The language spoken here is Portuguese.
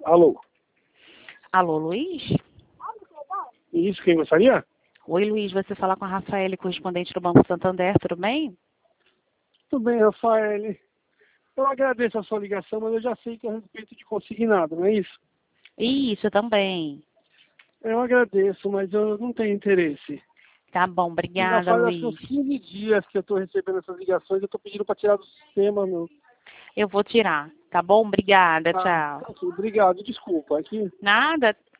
Alô? Alô, Luiz? Isso, quem gostaria? Oi, Luiz, você fala com a Rafaele, correspondente do Banco Santander, tudo bem? Tudo bem, Rafael. Eu agradeço a sua ligação, mas eu já sei que é a respeito de consignado, não é isso? Isso, também. Eu agradeço, mas eu não tenho interesse. Tá bom, E já obrigada, faz acho que uns Luiz. 15 dias que eu estou recebendo essas ligações, eu estou pedindo para tirar do sistema, meu. Eu vou tirar, tá bom? Obrigada, Tá, tchau. ok, obrigado, desculpa. Aqui Nada,